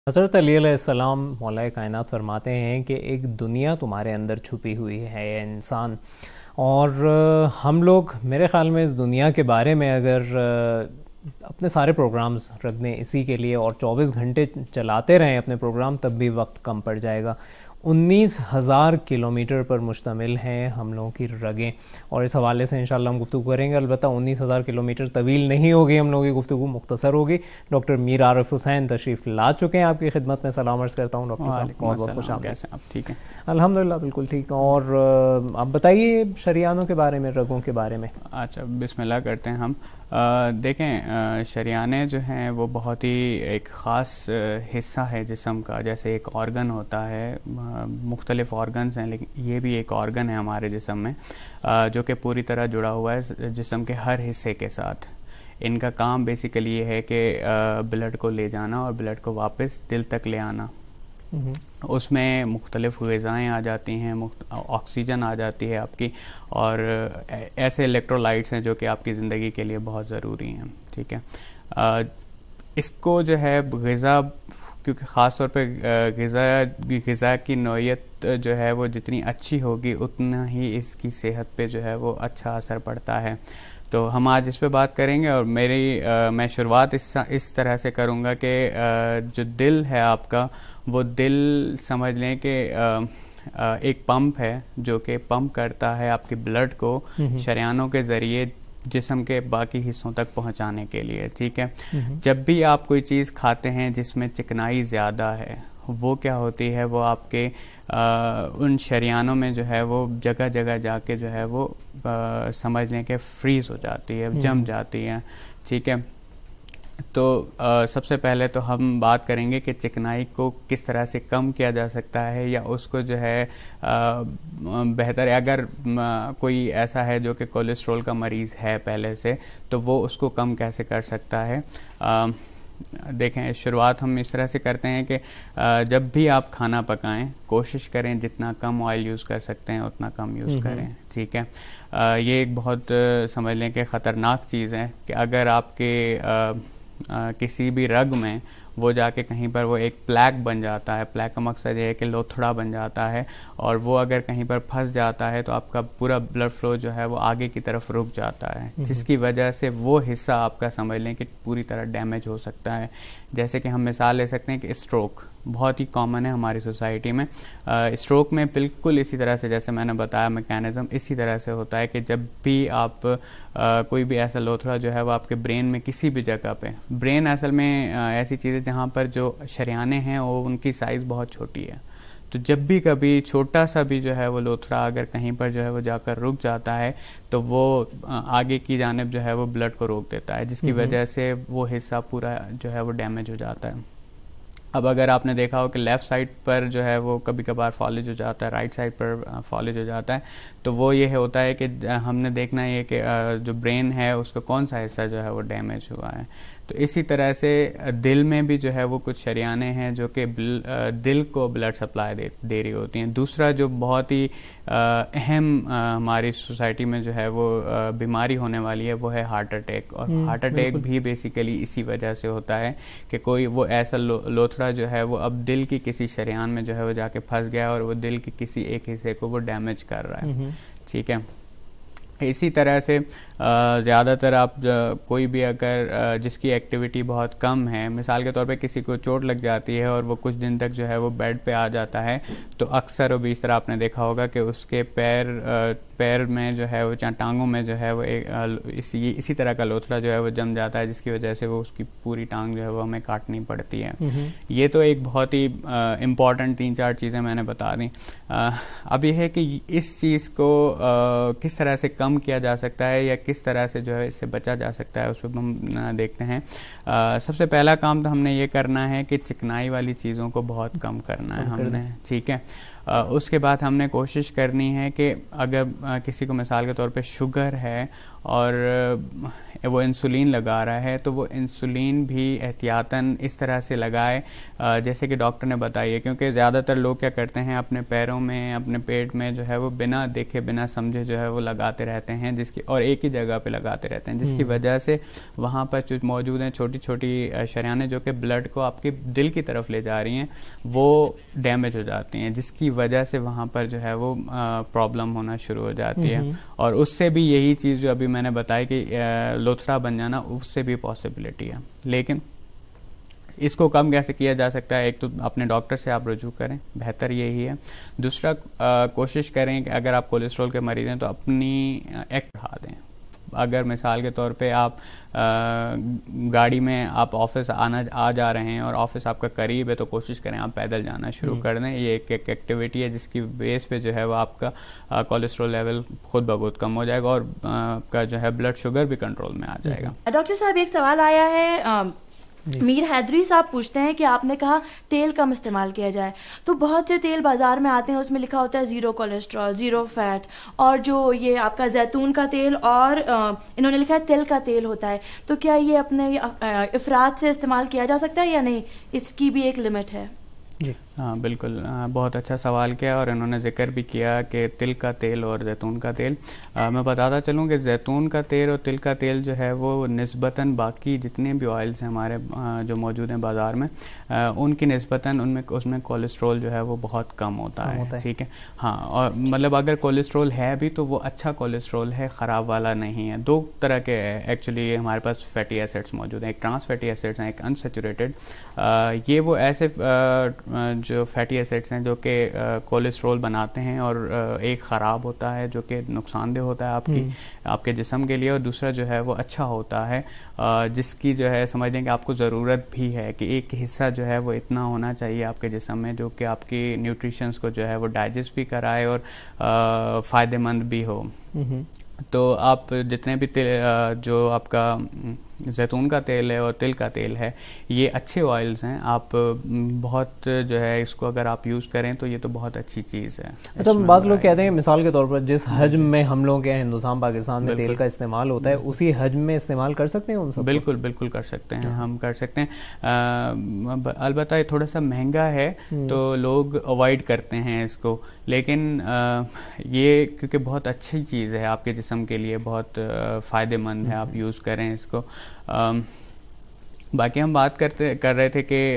حضرت علی علیہ السلام مولا کائنات فرماتے ہیں کہ ایک دنیا تمہارے اندر چھپی ہوئی ہے انسان، اور ہم لوگ میرے خیال میں اس دنیا کے بارے میں اگر اپنے سارے پروگرامز رکھ دیں اسی کے لیے اور 24 گھنٹے چلاتے رہیں اپنے پروگرام، تب بھی وقت کم پڑ جائے گا۔ 19,000 کلومیٹر پر مشتمل ہیں ہم لوگوں کی رگیں، اور اس حوالے سے انشاءاللہ ہم گفتگو کریں گے۔ البتہ 19,000 کلومیٹر طویل نہیں ہوگی، ہم لوگوں کی گفتگو مختصر ہوگی۔ ڈاکٹر میر عارف حسین تشریف لا چکے ہیں آپ کی خدمت میں، سلام عرض کرتا ہوں ڈاکٹر صاحب، بہت بہت خوش آمدید۔ کیسے آپ؟ ٹھیک ہیں الحمدللہ بالکل ٹھیک۔ اور آپ بتائیے شریانوں کے بارے میں، رگوں کے بارے میں۔ اچھا، بسم اللہ کرتے ہیں ہم۔ دیکھیں، شریانے جو ہیں وہ بہت ہی ایک خاص حصہ ہے جسم کا، جیسے ایک آرگن ہوتا ہے، مختلف آرگنز ہیں لیکن یہ بھی ایک آرگن ہے ہمارے جسم میں، جو کہ پوری طرح جڑا ہوا ہے جسم کے ہر حصے کے ساتھ۔ ان کا کام بیسیکلی یہ ہے کہ بلڈ کو لے جانا اور بلڈ کو واپس دل تک لے آنا۔ اس میں مختلف غذائیں آ جاتی ہیں، آکسیجن آ جاتی ہے آپ کی، اور ایسے الیکٹرولائٹس ہیں جو کہ آپ کی زندگی کے لیے بہت ضروری ہیں، ٹھیک ہے۔ اس کو جو ہے غذا، کیونکہ خاص طور پہ غذا کی نوعیت جو ہے وہ جتنی اچھی ہوگی اتنا ہی اس کی صحت پہ جو ہے وہ اچھا اثر پڑتا ہے۔ تو ہم آج اس پہ بات کریں گے، اور میں شروعات اس طرح سے کروں گا کہ جو دل ہے آپ کا، وہ دل سمجھ لیں کہ ایک پمپ ہے جو کہ پمپ کرتا ہے آپ کے بلڈ کو شریانوں کے ذریعے جسم کے باقی حصوں تک پہنچانے کے لیے، ٹھیک ہے۔ جب بھی آپ کوئی چیز کھاتے ہیں جس میں چکنائی زیادہ ہے، وہ کیا ہوتی ہے، وہ آپ کے ان شریانوں میں جو ہے وہ جگہ جگہ جا کے جو ہے وہ سمجھ لیں کہ فریز ہو جاتی ہے، جم جاتی ہے، ٹھیک ہے۔ تو سب سے پہلے تو ہم بات کریں گے کہ چکنائی کو کس طرح سے کم کیا جا سکتا ہے، یا اس کو جو ہے بہتر ہے، اگر کوئی ایسا ہے جو کہ کولیسٹرول کا مریض ہے پہلے سے، تو وہ اس کو کم کیسے کر سکتا ہے۔ دیکھیں، شروعات ہم اس طرح سے کرتے ہیں کہ جب بھی آپ کھانا پکائیں کوشش کریں جتنا کم آئل یوز کر سکتے ہیں اتنا کم یوز کریں، ٹھیک ہے۔ یہ ایک بہت سمجھ لیں کہ خطرناک چیز ہے کہ اگر آپ کے کسی بھی رگ میں وہ جا کے کہیں پر وہ ایک پلیک بن جاتا ہے، پلیک کا مقصد یہ ہے کہ لوتھڑا بن جاتا ہے، اور وہ اگر کہیں پر پھنس جاتا ہے تو آپ کا پورا بلڈ فلو جو ہے وہ آگے کی طرف رک جاتا ہے، جس کی وجہ سے وہ حصہ آپ کا سمجھ لیں کہ پوری طرح ڈیمیج ہو سکتا ہے۔ جیسے کہ ہم مثال لے سکتے ہیں کہ اسٹروک بہت ہی کامن ہے ہماری سوسائٹی میں۔ اسٹروک میں بالکل اسی طرح سے جیسے میں نے بتایا میکینزم اسی طرح سے ہوتا ہے کہ جب بھی آپ کوئی بھی ایسا لوتھڑا جو ہے وہ آپ کے برین میں کسی بھی جگہ پہ، برین اصل میں ایسی چیز ہے جہاں پر جو شریانے ہیں وہ ان کی سائز بہت چھوٹی ہے، تو جب بھی کبھی چھوٹا سا بھی جو ہے وہ لوتھڑا اگر کہیں پر جو ہے وہ جا کر رک جاتا ہے تو وہ آگے کی جانب جو ہے وہ بلڈ کو روک دیتا ہے، جس کی وجہ سے وہ حصہ پورا جو ہے وہ ڈیمیج ہو جاتا ہے۔ اب اگر آپ نے دیکھا ہو کہ لیفٹ سائڈ پر جو ہے وہ کبھی کبھار فالج ہو جاتا ہے، رائٹ سائڈ پر فالج ہو جاتا ہے، تو وہ یہ ہوتا ہے کہ ہم نے دیکھنا یہ کہ جو برین ہے اس کا کون سا حصہ جو ہے وہ ڈیمیج ہوا ہے۔ تو اسی طرح سے دل میں بھی جو ہے وہ کچھ شریانے ہیں جو کہ دل کو بلڈ سپلائی دے رہی ہوتی ہیں۔ دوسرا جو بہت ہی اہم ہماری سوسائٹی میں جو ہے وہ بیماری ہونے والی ہے وہ ہے ہارٹ اٹیک، اور ہارٹ اٹیک بھی بیسیکلی اسی وجہ سے ہوتا ہے کہ کوئی وہ ایسا لوتھڑا جو ہے وہ اب دل کی کسی شریان میں جو ہے وہ جا کے پھنس گیا اور وہ دل کے کسی ایک حصے کو وہ ڈیمیج کر رہا ہے، ٹھیک ہے۔ اسی طرح سے زیادہ تر آپ کوئی بھی اگر جس کی ایکٹیویٹی بہت کم ہے، مثال کے طور پہ کسی کو چوٹ لگ جاتی ہے اور وہ کچھ دن تک جو ہے وہ بیڈ پہ آ جاتا ہے، تو اکثر و بیشتر آپ نے دیکھا ہوگا کہ اس کے پیر میں جو ہے وہ ٹانگوں میں جو ہے وہ اسی طرح کا لوتھڑا جو ہے وہ جم جاتا ہے، جس کی وجہ سے وہ اس کی پوری ٹانگ جو ہے وہ ہمیں کاٹنی پڑتی ہے۔ یہ تو ایک بہت ہی امپورٹنٹ 3-4 چیزیں میں نے بتا دیں۔ اب یہ ہے کہ اس چیز کو کس طرح سے کم کیا جا سکتا ہے یا کس طرح سے جو ہے اس سے بچا جا سکتا ہے، اس پہ ہم دیکھتے ہیں۔ سب سے پہلا کام تو ہم نے یہ کرنا ہے کہ چکنائی والی چیزوں کو بہت کم کرنا ہے ہم نے، ٹھیک ہے۔ اس کے بعد ہم نے کوشش کرنی ہے کہ اگر کسی کو مثال کے طور پہ شوگر ہے اور وہ انسولین لگا رہا ہے تو وہ انسولین بھی احتیاطاً اس طرح سے لگائے جیسے کہ ڈاکٹر نے بتائی ہے، کیونکہ زیادہ تر لوگ کیا کرتے ہیں اپنے پیروں میں، اپنے پیٹ میں جو ہے وہ بنا دیکھے بنا سمجھے جو ہے وہ لگاتے رہتے ہیں، جس کی اور ایک ہی جگہ پہ لگاتے رہتے ہیں، جس کی وجہ سے وہاں پر جو موجود ہیں چھوٹی چھوٹی شریانیں جو کہ بلڈ کو آپ کے دل کی طرف لے جا رہی ہیں وہ ڈیمیج ہو جاتی ہیں، جس کی وجہ سے وہاں پر جو ہے وہ پرابلم ہونا شروع ہو جاتی ہے. اور اس سے بھی یہی چیز جو ابھی میں نے بتائی کہ لوتھڑا بن جانا، اس سے بھی پاسبلٹی ہے. لیکن اس کو کم کیسے کیا جا سکتا ہے؟ ایک تو اپنے ڈاکٹر سے آپ رجوع کریں، بہتر یہی ہے. دوسرا کوشش کریں کہ اگر آپ کولیسٹرول کے مریض ہیں تو اپنی ایکٹ بڑھا دیں. اگر مثال کے طور پہ آپ گاڑی میں آپ آفس آ جا رہے ہیں اور آفس آپ کا قریب ہے تو کوشش کریں آپ پیدل جانا شروع کر دیں. یہ ایک ایکٹیویٹی ہے جس کی بیس پہ جو ہے وہ آپ کا کولیسٹرول لیول خود بخود کم ہو جائے گا اور آپ کا جو ہے بلڈ شوگر بھی کنٹرول میں آ جائے گا. ڈاکٹر صاحب ایک سوال آیا ہے، میر حیدری صاحب پوچھتے ہیں کہ آپ نے کہا تیل کم استعمال کیا جائے، تو بہت سے تیل بازار میں آتے ہیں اس میں لکھا ہوتا ہے 0 کولیسٹرول 0 فیٹ، اور جو یہ آپ کا زیتون کا تیل اور انہوں نے لکھا ہے تل کا تیل ہوتا ہے، تو کیا یہ اپنے افراد سے استعمال کیا جا سکتا ہے یا نہیں؟ اس کی بھی ایک لمٹ ہے. جی ہاں بالکل، بہت اچھا سوال کیا اور انہوں نے ذکر بھی کیا کہ تل کا تیل اور زیتون کا تیل. میں بتاتا چلوں کہ زیتون کا تیل اور تل کا تیل جو ہے وہ نسبتاً باقی جتنے بھی آئلس ہیں ہمارے جو موجود ہیں بازار میں، ان کی نسبتاً اس میں کولیسٹرول جو ہے وہ بہت کم ہوتا ہے. ٹھیک ہے، ہاں، اور مطلب اگر کولیسٹرول ہے بھی تو وہ اچھا کولیسٹرول ہے، خراب والا نہیں ہے. دو طرح کے ایکچولی ہمارے پاس فیٹی ایسڈس موجود ہیں، ایک ٹرانس فیٹی ایسڈس ہیں، ایک انسیچوریٹڈ. یہ وہ ایسے جو فیٹی ایسڈس ہیں جو کہ کولیسٹرول بناتے ہیں، اور ایک خراب ہوتا ہے جو کہ نقصان دہ ہوتا ہے آپ کے جسم کے لیے، اور دوسرا جو ہے وہ اچھا ہوتا ہے جس کی جو ہے سمجھ لیں کہ آپ کو ضرورت بھی ہے کہ ایک حصہ جو ہے وہ اتنا ہونا چاہیے آپ کے جسم میں جو کہ آپ کی نیوٹریشنس کو جو ہے وہ ڈائجسٹ بھی کرائے اور فائدہ مند بھی ہو. تو آپ جتنے بھی جو آپ کا زیتون کا تیل ہے اور تل کا تیل ہے، یہ اچھے آئلز ہیں. آپ بہت جو ہے اس کو اگر آپ یوز کریں تو یہ تو بہت اچھی چیز ہے. اچھا، بعض لوگ کہتے ہیں مثال کے طور پر جس حجم میں ہم لوگ کے ہندوستان پاکستان میں تیل کا استعمال ہوتا ہے اسی حجم میں استعمال کر سکتے ہیں ان سب؟ بالکل بالکل کر سکتے ہیں، ہم کر سکتے ہیں. البتہ یہ تھوڑا سا مہنگا ہے تو لوگ اوائڈ کرتے ہیں اس کو، لیکن یہ کیونکہ بہت اچھی چیز ہے آپ کے جسم کے لیے، بہت فائدہ مند ہے، آپ یوز کریں اس کو. باقی ہم بات کر رہے تھے کہ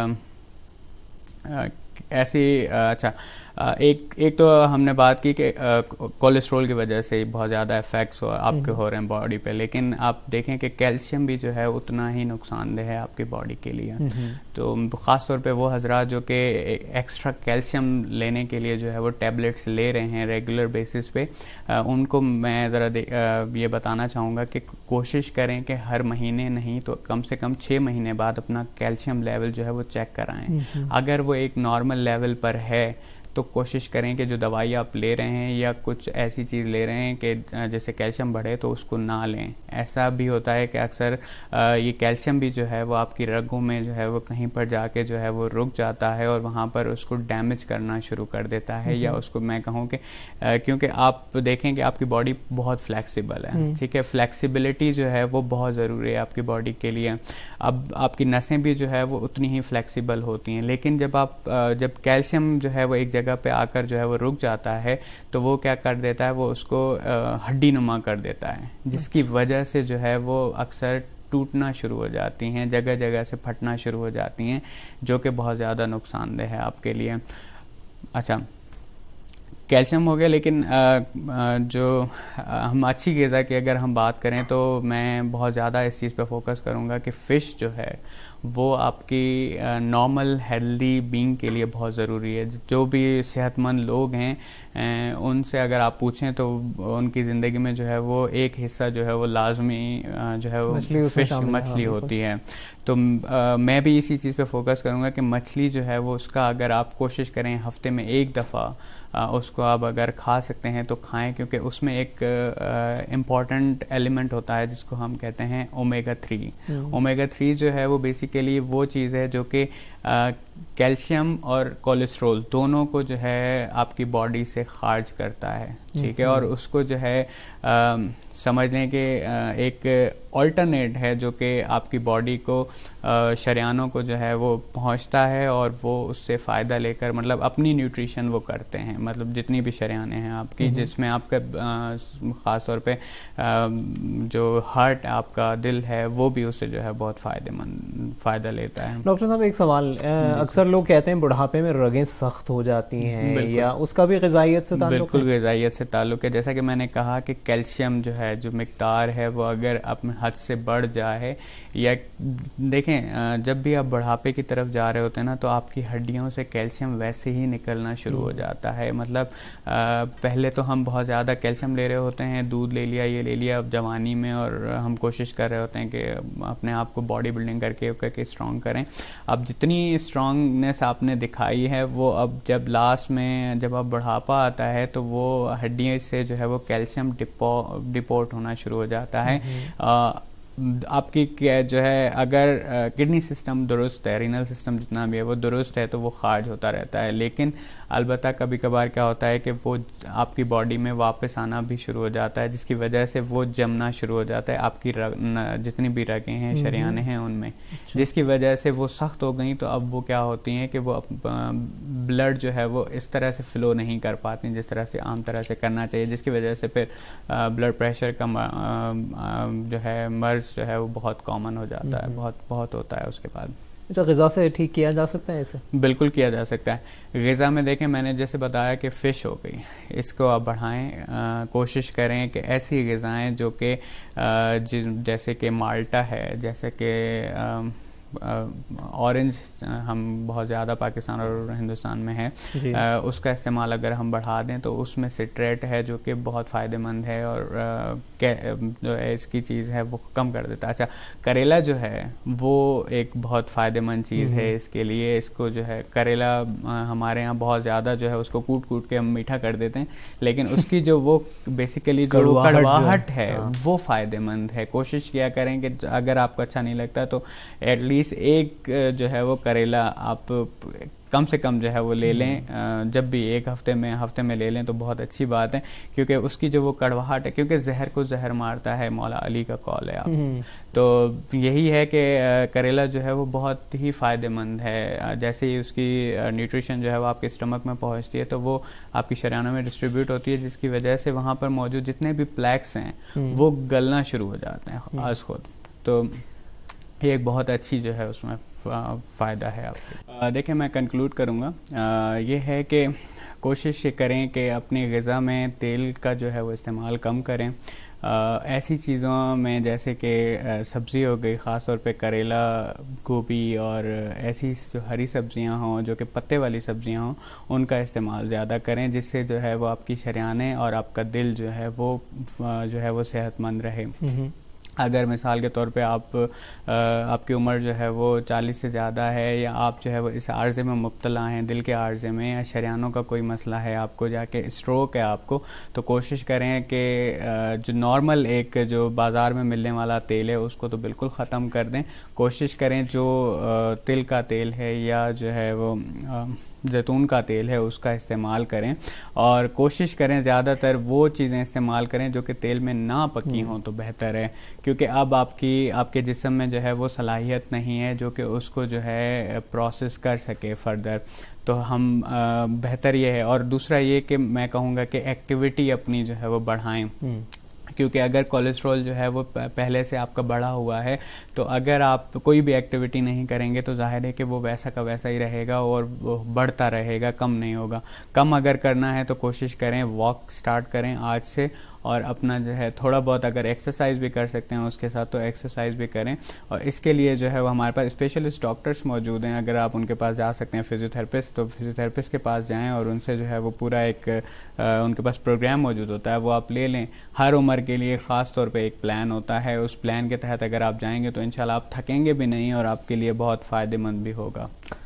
ایسی اچھا ایک تو ہم نے بات کی کہ کولیسٹرول کی وجہ سے بہت زیادہ افیکٹس آپ کے ہو رہے ہیں باڈی پہ، لیکن آپ دیکھیں کہ کیلشیم بھی جو ہے اتنا ہی نقصان دہ ہے آپ کی باڈی کے لیے. تو خاص طور پہ وہ حضرات جو کہ ایکسٹرا کیلشیم لینے کے لیے جو ہے وہ ٹیبلٹس لے رہے ہیں ریگولر بیسس پہ، ان کو میں ذرا یہ بتانا چاہوں گا کہ کوشش کریں کہ ہر مہینے نہیں تو کم سے کم 6 مہینے بعد اپنا کیلشیم لیول جو ہے وہ چیک کرائیں. اگر وہ ایک نارمل لیول پر ہے تو کوشش کریں کہ جو دوائی آپ لے رہے ہیں یا کچھ ایسی چیز لے رہے ہیں کہ جیسے کیلشیم بڑھے تو اس کو نہ لیں. ایسا بھی ہوتا ہے کہ اکثر یہ کیلشیم بھی جو ہے وہ آپ کی رگوں میں جو ہے وہ کہیں پر جا کے جو ہے وہ رک جاتا ہے اور وہاں پر اس کو ڈیمیج کرنا شروع کر دیتا ہے. یا اس کو میں کہوں کہ کیونکہ آپ دیکھیں کہ آپ کی باڈی بہت فلیکسیبل ہے، ٹھیک ہے، فلیکسیبلٹی جو ہے وہ بہت ضروری ہے آپ کی باڈی کے لیے. اب آپ کی نسیں بھی جو ہے وہ اتنی ہی فلیکسیبل ہوتی ہیں، لیکن جب کیلشیم جو ہے وہ ایک جگہ پہ آ کر جو ہے وہ رک جاتا ہے تو وہ کیا کر دیتا ہے، وہ اس کو ہڈی نما کر دیتا ہے، جس کی وجہ سے جو ہے وہ اکثر ٹوٹنا شروع ہو جاتی ہیں، جگہ جگہ سے پھٹنا شروع ہو جاتی ہیں، جو کہ بہت زیادہ نقصان دہ ہے آپ کے لیے. اچھا، کیلشیم ہو گیا، لیکن جو ہم اچھی غذا کی اگر ہم بات کریں تو میں بہت زیادہ اس چیز پہ فوکس کروں گا کہ فش جو ہے وہ آپ کی نارمل ہیلدی بینگ کے لیے بہت ضروری ہے. جو بھی صحت مند لوگ ہیں ان سے اگر آپ پوچھیں تو ان کی زندگی میں جو ہے وہ ایک حصہ جو ہے وہ لازمی جو ہے وہ فش مچھلی ہوتی ہے. تو میں بھی اسی چیز پہ فوکس کروں گا کہ مچھلی جو ہے وہ اس کا اگر آپ کوشش کریں ہفتے میں ایک دفعہ اس کو آپ اگر کھا سکتے ہیں تو کھائیں، کیونکہ اس میں ایک امپورٹنٹ ایلیمنٹ ہوتا ہے جس کو ہم کہتے ہیں اومیگا 3. اومیگا 3 جو ہے وہ بیسیکلی وہ چیز ہے جو کہ کیلشیم اور کولیسٹرول دونوں کو جو ہے آپ کی باڈی سے خارج کرتا ہے, ٹھیک ہے, اور اس کو جو ہے سمجھ لیں کہ ایک آلٹرنیٹ ہے جو کہ آپ کی باڈی کو شریانوں کو جو ہے وہ پہنچتا ہے اور وہ اس سے فائدہ لے کر مطلب اپنی نیوٹریشن وہ کرتے ہیں, مطلب جتنی بھی شریانیں ہیں آپ کی, جس میں آپ کا خاص طور پہ جو ہارٹ آپ کا دل ہے وہ بھی اس سے جو ہے بہت فائدہ لیتا ہے. ڈاکٹر صاحب ایک سوال, اکثر لوگ کہتے ہیں بڑھاپے میں رگیں سخت ہو جاتی ہیں, یا اس کا بھی غذائیت سے تعلق ہے؟ بالکل غذائیت سے تعلق ہے. جیسا کہ میں نے کہا کہ کیلشیم جو ہے جو مقدار ہے وہ اگر اپنے حد سے بڑھ جائے, یا دیکھیں جب بھی آپ بڑھاپے کی طرف جا رہے ہوتے ہیں نا تو آپ کی ہڈیوں سے کیلشیم ویسے ہی نکلنا شروع ہو جاتا ہے. مطلب پہلے تو ہم بہت زیادہ کیلشیم لے رہے ہوتے ہیں, دودھ لے لیا, یہ لے لیا اب جوانی میں, اور ہم کوشش کر رہے ہوتے ہیں کہ اپنے آپ کو باڈی بلڈنگ کر کے اسٹرانگ کریں. اب جتنی اسٹرانگنیس آپ نے دکھائی ہے وہ اب جب لاسٹ میں جب اب بڑھاپا آتا ہے تو وہ ہڈیوں سے جو ہے وہ کیلشیم ڈپورٹ ہونا شروع ہو جاتا ہے. آپ کی جو ہے اگر کڈنی سسٹم درست ہے, رینل سسٹم جتنا بھی ہے وہ درست ہے تو وہ خارج ہوتا رہتا ہے, لیکن البتہ کبھی کبھار کیا ہوتا ہے کہ وہ آپ کی باڈی میں واپس آنا بھی شروع ہو جاتا ہے, جس کی وجہ سے وہ جمنا شروع ہو جاتا ہے آپ کی جتنی بھی رگیں ہیں, شریانیں ہیں ان میں, جس کی وجہ سے وہ سخت ہو گئیں. تو اب وہ کیا ہوتی ہیں کہ وہ بلڈ جو ہے وہ اس طرح سے فلو نہیں کر پاتی جس طرح سے عام طرح سے کرنا چاہیے, جس کی وجہ سے پھر بلڈ پریشر کا جو ہے مرض جو ہے وہ بہت کامن ہو جاتا ہے, بہت ہوتا ہے اس کے بعد. اچھا, غذا سے ٹھیک کیا جا سکتا ہے اسے؟ بالکل کیا جا سکتا ہے. غذا میں دیکھیں میں نے جیسے بتایا کہ فش ہو گئی, اس کو آپ بڑھائیں, کوشش کریں کہ ایسی غذائیں جو کہ جیسے کہ مالٹا ہے, جیسے کہ اورنج ہم بہت زیادہ پاکستان اور ہندوستان میں ہے, اس کا استعمال اگر ہم بڑھا دیں تو اس میں سٹریٹ ہے جو کہ بہت فائدہ مند ہے اور جو ہے اس کی چیز ہے وہ کم کر دیتا ہے. اچھا, کریلا جو ہے وہ ایک بہت فائدہ مند چیز ہے اس کے لیے. اس کو جو ہے کریلا ہمارے یہاں بہت زیادہ جو ہے اس کو کوٹ کے ہم میٹھا کر دیتے ہیں, لیکن اس کی جو وہ بیسیکلی جو کڑواہٹ ہے وہ فائدہ مند ہے. کوشش کیا کریں کہ اگر آپ کو اچھا نہیں لگتا تو ایٹ لیسٹ ایک جو ہے وہ کریلا آپ کم سے کم جو ہے وہ لے لیں, جب بھی ایک ہفتے میں لے لیں تو بہت اچھی بات ہے, کیونکہ اس کی جو وہ کڑواہٹ ہے, کیونکہ زہر کو زہر مارتا ہے, مولا علی کا قول ہے. آپ تو یہی ہے کہ کریلا جو ہے وہ بہت ہی فائدہ مند ہے. جیسے ہی اس کی نیوٹریشن جو ہے وہ آپ کے اسٹمک میں پہنچتی ہے تو وہ آپ کی شریانوں میں ڈسٹریبیوٹ ہوتی ہے, جس کی وجہ سے وہاں پر موجود جتنے بھی پلیکس ہیں وہ گلنا شروع ہو جاتے ہیں از خود. تو یہ ایک بہت اچھی جو ہے اس میں فائدہ ہے آپ کو. دیکھیں میں کنکلوڈ کروں گا, یہ ہے کہ کوشش کریں کہ اپنی غذا میں تیل کا جو ہے وہ استعمال کم کریں. ایسی چیزوں میں جیسے کہ سبزی ہو گئی, خاص طور پہ کریلا, گوبھی اور ایسی جو ہری سبزیاں ہوں جو کہ پتے والی سبزیاں ہوں, ان کا استعمال زیادہ کریں, جس سے جو ہے وہ آپ کی شریانیں اور آپ کا دل جو ہے وہ صحت مند رہے. اگر مثال کے طور پہ آپ کی عمر جو ہے وہ 40 سے زیادہ ہے, یا آپ جو ہے وہ اس عارضے میں مبتلا ہیں, دل کے عارضے میں, یا شریانوں کا کوئی مسئلہ ہے آپ کو, جا کے اسٹروک ہے آپ کو, تو کوشش کریں کہ جو نارمل ایک جو بازار میں ملنے والا تیل ہے اس کو تو بالکل ختم کر دیں. کوشش کریں جو تل کا تیل ہے یا جو ہے وہ زیتون کا تیل ہے اس کا استعمال کریں, اور کوشش کریں زیادہ تر وہ چیزیں استعمال کریں جو کہ تیل میں نہ پکی ہوں تو بہتر ہے, کیونکہ اب آپ کے جسم میں جو ہے وہ صلاحیت نہیں ہے جو کہ اس کو جو ہے پروسیس کر سکے فردر. تو ہم بہتر یہ ہے. اور دوسرا یہ کہ میں کہوں گا کہ ایکٹیویٹی اپنی جو ہے وہ بڑھائیں, کیونکہ اگر کولیسٹرول جو ہے وہ پہلے سے آپ کا بڑھا ہوا ہے تو اگر آپ کوئی بھی ایکٹیویٹی نہیں کریں گے تو ظاہر ہے کہ وہ ویسا کا ویسا ہی رہے گا اور وہ بڑھتا رہے گا, کم نہیں ہوگا. کم اگر کرنا ہے تو کوشش کریں واک سٹارٹ کریں آج سے, اور اپنا جو ہے تھوڑا بہت اگر ایکسرسائز بھی کر سکتے ہیں اس کے ساتھ تو ایکسرسائز بھی کریں. اور اس کے لیے جو ہے وہ ہمارے پاس اسپیشلسٹ ڈاکٹرس موجود ہیں, اگر آپ ان کے پاس جا سکتے ہیں فزیوتھراپسٹ, تو فزیوتھراپسٹ کے پاس جائیں اور ان سے جو ہے وہ پورا ایک ان کے پاس پروگرام موجود ہوتا ہے, وہ آپ لے لیں. ہر عمر کے لیے خاص طور پہ ایک پلان ہوتا ہے, اس پلان کے تحت اگر آپ جائیں گے تو انشاءاللہ آپ تھکیں گے بھی نہیں اور آپ کے لیے بہت فائدہ مند بھی ہوگا.